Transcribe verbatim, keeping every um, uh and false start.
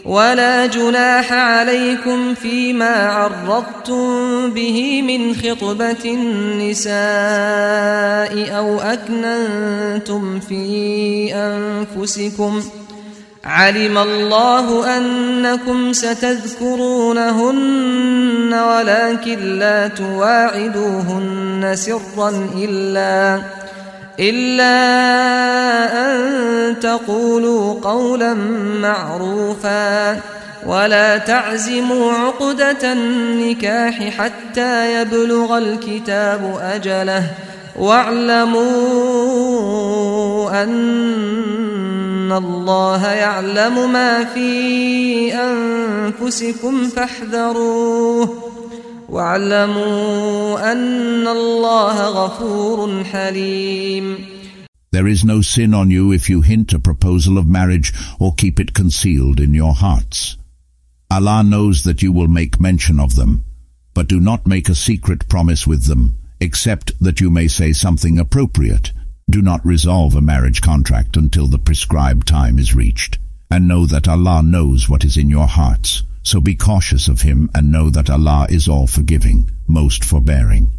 ولا جناح عليكم فيما عرضتم به من خطبة النساء أو أكننتم في أنفسكم علم الله أنكم ستذكرونهن ولكن لا تواعدوهن سرا إلا إلا أن تقولوا قولا معروفا ولا تعزموا عقدة النكاح حتى يبلغ الكتاب أجله واعلموا أن الله يعلم ما في أنفسكم فاحذروه واعلموا أن الله غفور حليم. There is no sin on you if you hint a proposal of marriage or keep it concealed in your hearts. Allah knows that you will make mention of them, but do not make a secret promise with them, except that you may say something appropriate. Do not resolve a marriage contract until the prescribed time is reached, and know that Allah knows what is in your hearts. So be cautious of him and know that Allah is all forgiving, most forbearing.